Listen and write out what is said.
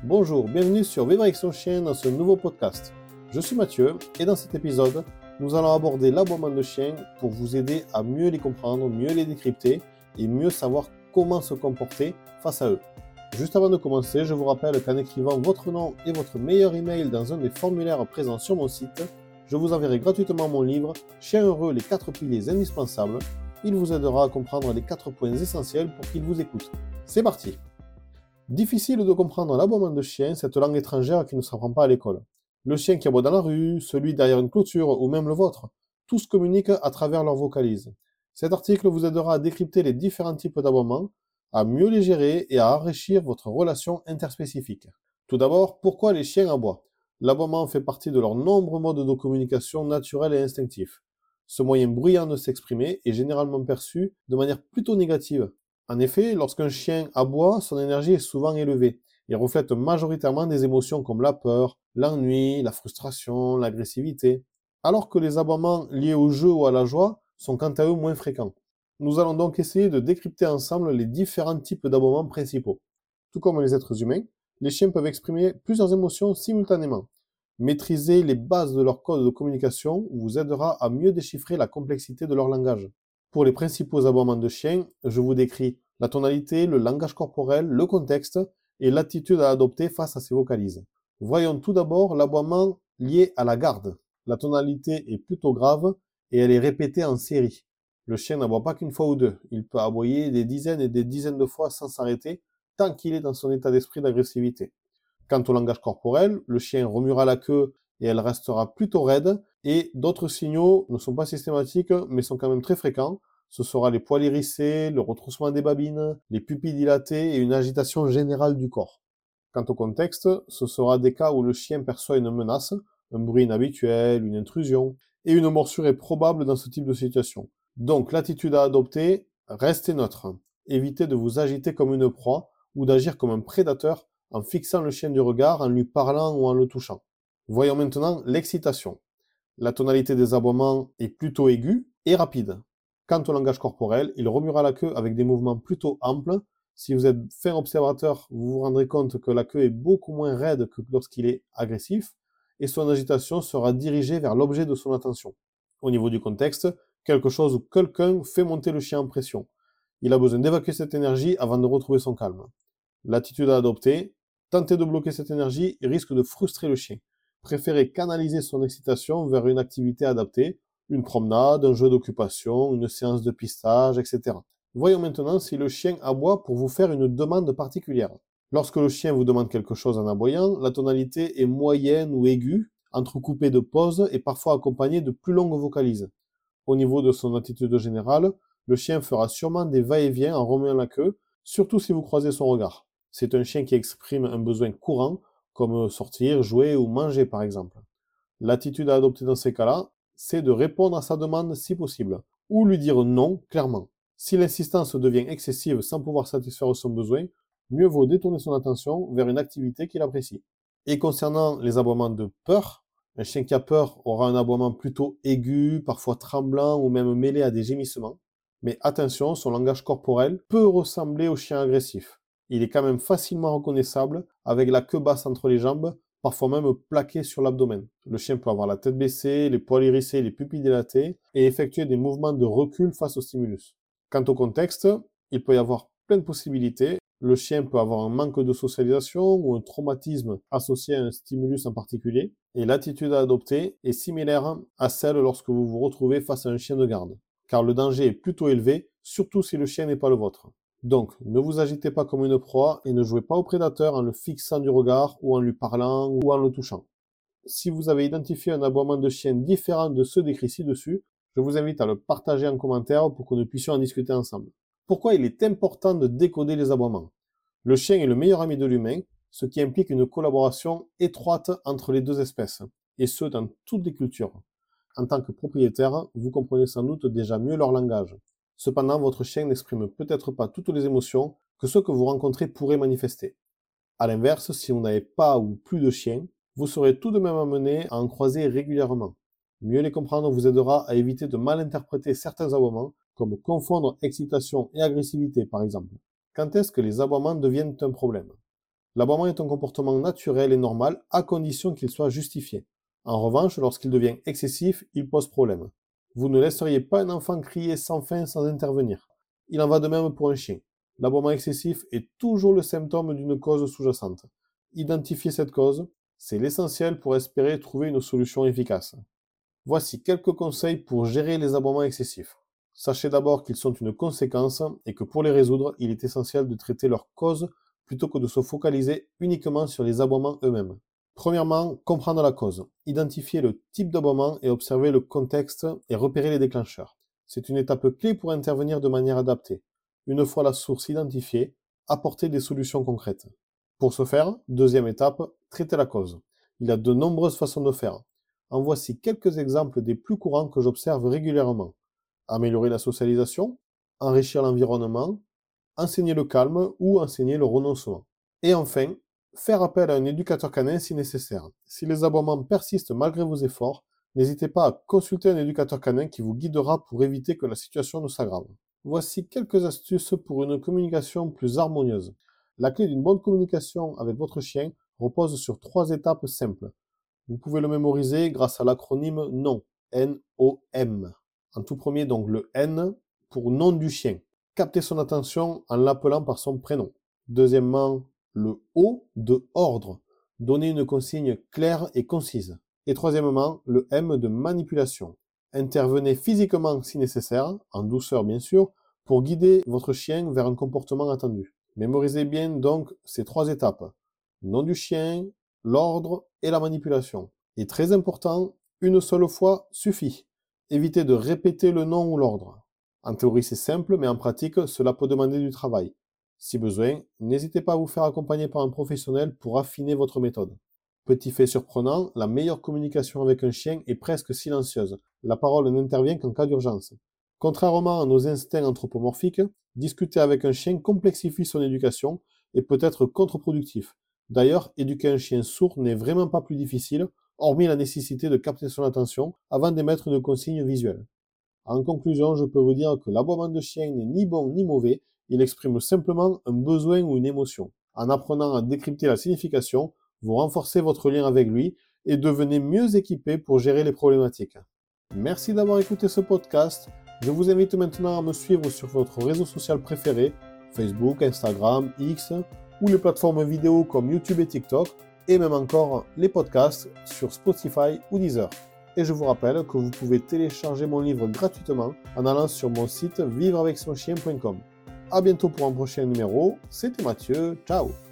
Bonjour, bienvenue sur Vivre avec son chien dans ce nouveau podcast. Je suis Mathieu et dans cet épisode, nous allons aborder l'aboiement de chiens pour vous aider à mieux les comprendre, mieux les décrypter et mieux savoir comment se comporter face à eux. Juste avant de commencer, je vous rappelle qu'en écrivant votre nom et votre meilleur email dans un des formulaires présents sur mon site, je vous enverrai gratuitement mon livre « Chien heureux, les 4 piliers indispensables ». Il vous aidera à comprendre les 4 points essentiels pour qu'il vous écoute. C'est parti! Difficile de comprendre l'aboiement de chien, cette langue étrangère qui ne s'apprend pas à l'école. Le chien qui aboie dans la rue, celui derrière une clôture ou même le vôtre, tous communiquent à travers leur vocalise. Cet article vous aidera à décrypter les différents types d'aboiements, à mieux les gérer et à enrichir votre relation interspécifique. Tout d'abord, pourquoi les chiens aboient? L'aboiement fait partie de leurs nombreux modes de communication naturels et instinctifs. Ce moyen bruyant de s'exprimer est généralement perçu de manière plutôt négative. En effet, lorsqu'un chien aboie, son énergie est souvent élevée et reflète majoritairement des émotions comme la peur, l'ennui, la frustration, l'agressivité, alors que les aboiements liés au jeu ou à la joie sont quant à eux moins fréquents. Nous allons donc essayer de décrypter ensemble les différents types d'aboiements principaux. Tout comme les êtres humains, les chiens peuvent exprimer plusieurs émotions simultanément. Maîtriser les bases de leur code de communication vous aidera à mieux déchiffrer la complexité de leur langage. Pour les principaux aboiements de chiens, je vous décris la tonalité, le langage corporel, le contexte et l'attitude à adopter face à ces vocalises. Voyons tout d'abord l'aboiement lié à la garde. La tonalité est plutôt grave et elle est répétée en série. Le chien n'aboie pas qu'une fois ou deux, il peut aboyer des dizaines et des dizaines de fois sans s'arrêter tant qu'il est dans son état d'esprit d'agressivité. Quant au langage corporel, le chien remuera la queue et elle restera plutôt raide, et d'autres signaux ne sont pas systématiques mais sont quand même très fréquents. Ce sera les poils hérissés, le retroussement des babines, les pupilles dilatées et une agitation générale du corps. Quant au contexte, ce sera des cas où le chien perçoit une menace, un bruit inhabituel, une intrusion, et une morsure est probable dans ce type de situation. Donc l'attitude à adopter, restez neutre. Évitez de vous agiter comme une proie ou d'agir comme un prédateur en fixant le chien du regard, en lui parlant ou en le touchant. Voyons maintenant l'excitation. La tonalité des aboiements est plutôt aiguë et rapide. Quant au langage corporel, il remuera la queue avec des mouvements plutôt amples. Si vous êtes fin observateur, vous vous rendrez compte que la queue est beaucoup moins raide que lorsqu'il est agressif, et son agitation sera dirigée vers l'objet de son attention. Au niveau du contexte, quelque chose ou quelqu'un fait monter le chien en pression. Il a besoin d'évacuer cette énergie avant de retrouver son calme. L'attitude à adopter, tenter de bloquer cette énergie risque de frustrer le chien. Préférez canaliser son excitation vers une activité adaptée, une promenade, un jeu d'occupation, une séance de pistage, etc. Voyons maintenant si le chien aboie pour vous faire une demande particulière. Lorsque le chien vous demande quelque chose en aboyant, la tonalité est moyenne ou aiguë, entrecoupée de pauses et parfois accompagnée de plus longues vocalises. Au niveau de son attitude générale, le chien fera sûrement des va-et-vient en remuant la queue, surtout si vous croisez son regard. C'est un chien qui exprime un besoin courant, comme sortir, jouer ou manger par exemple. L'attitude à adopter dans ces cas-là, c'est de répondre à sa demande si possible, ou lui dire non clairement. Si l'insistance devient excessive sans pouvoir satisfaire son besoin, mieux vaut détourner son attention vers une activité qu'il apprécie. Et concernant les aboiements de peur, un chien qui a peur aura un aboiement plutôt aigu, parfois tremblant ou même mêlé à des gémissements. Mais attention, son langage corporel peut ressembler au chien agressif. Il est quand même facilement reconnaissable avec la queue basse entre les jambes, parfois même plaquée sur l'abdomen. Le chien peut avoir la tête baissée, les poils hérissés, les pupilles dilatées et effectuer des mouvements de recul face au stimulus. Quant au contexte, il peut y avoir plein de possibilités. Le chien peut avoir un manque de socialisation ou un traumatisme associé à un stimulus en particulier. Et l'attitude à adopter est similaire à celle lorsque vous vous retrouvez face à un chien de garde, car le danger est plutôt élevé, surtout si le chien n'est pas le vôtre. Donc, ne vous agitez pas comme une proie et ne jouez pas au prédateur en le fixant du regard ou en lui parlant ou en le touchant. Si vous avez identifié un aboiement de chien différent de ceux décrits ci-dessus, je vous invite à le partager en commentaire pour que nous puissions en discuter ensemble. Pourquoi il est important de décoder les aboiements? Le chien est le meilleur ami de l'humain, ce qui implique une collaboration étroite entre les deux espèces, et ce dans toutes les cultures. En tant que propriétaire, vous comprenez sans doute déjà mieux leur langage. Cependant, votre chien n'exprime peut-être pas toutes les émotions que ceux que vous rencontrez pourraient manifester. A l'inverse, si vous n'avez pas ou plus de chiens, vous serez tout de même amené à en croiser régulièrement. Mieux les comprendre vous aidera à éviter de mal interpréter certains aboiements, comme confondre excitation et agressivité par exemple. Quand est-ce que les aboiements deviennent un problème? L'aboiement est un comportement naturel et normal à condition qu'il soit justifié. En revanche, lorsqu'il devient excessif, il pose problème. Vous ne laisseriez pas un enfant crier sans fin sans intervenir. Il en va de même pour un chien. L'aboiement excessif est toujours le symptôme d'une cause sous-jacente. Identifier cette cause, c'est l'essentiel pour espérer trouver une solution efficace. Voici quelques conseils pour gérer les aboiements excessifs. Sachez d'abord qu'ils sont une conséquence et que pour les résoudre, il est essentiel de traiter leur cause plutôt que de se focaliser uniquement sur les aboiements eux-mêmes. Premièrement, comprendre la cause. Identifier le type d'aboiement et observer le contexte et repérer les déclencheurs. C'est une étape clé pour intervenir de manière adaptée. Une fois la source identifiée, apporter des solutions concrètes. Pour ce faire, deuxième étape, traiter la cause. Il y a de nombreuses façons de faire. En voici quelques exemples des plus courants que j'observe régulièrement. Améliorer la socialisation, enrichir l'environnement, enseigner le calme ou enseigner le renoncement. Et enfin, faire appel à un éducateur canin si nécessaire. Si les aboiements persistent malgré vos efforts, n'hésitez pas à consulter un éducateur canin qui vous guidera pour éviter que la situation ne s'aggrave. Voici quelques astuces pour une communication plus harmonieuse. La clé d'une bonne communication avec votre chien repose sur 3 étapes simples. Vous pouvez le mémoriser grâce à l'acronyme NOM, N-O-M. En tout premier, donc le N pour nom du chien. Captez son attention en l'appelant par son prénom. Deuxièmement, le O de ordre. Donnez une consigne claire et concise. Et troisièmement, le M de manipulation. Intervenez physiquement si nécessaire, en douceur bien sûr, pour guider votre chien vers un comportement attendu. Mémorisez bien donc ces 3 étapes. Nom du chien, l'ordre et la manipulation. Et très important, une seule fois suffit. Évitez de répéter le nom ou l'ordre. En théorie c'est simple, mais en pratique cela peut demander du travail. Si besoin, n'hésitez pas à vous faire accompagner par un professionnel pour affiner votre méthode. Petit fait surprenant, la meilleure communication avec un chien est presque silencieuse. La parole n'intervient qu'en cas d'urgence. Contrairement à nos instincts anthropomorphiques, discuter avec un chien complexifie son éducation et peut être contre-productif. D'ailleurs, éduquer un chien sourd n'est vraiment pas plus difficile, hormis la nécessité de capter son attention avant d'émettre une consigne visuelle. En conclusion, je peux vous dire que l'aboiement de chien n'est ni bon ni mauvais, il exprime simplement un besoin ou une émotion. En apprenant à décrypter la signification, vous renforcez votre lien avec lui et devenez mieux équipé pour gérer les problématiques. Merci d'avoir écouté ce podcast. Je vous invite maintenant à me suivre sur votre réseau social préféré, Facebook, Instagram, X, ou les plateformes vidéo comme YouTube et TikTok, et même encore les podcasts sur Spotify ou Deezer. Et je vous rappelle que vous pouvez télécharger mon livre gratuitement en allant sur mon site vivreavecSonchien.com. A bientôt pour un prochain numéro, c'était Mathieu, ciao!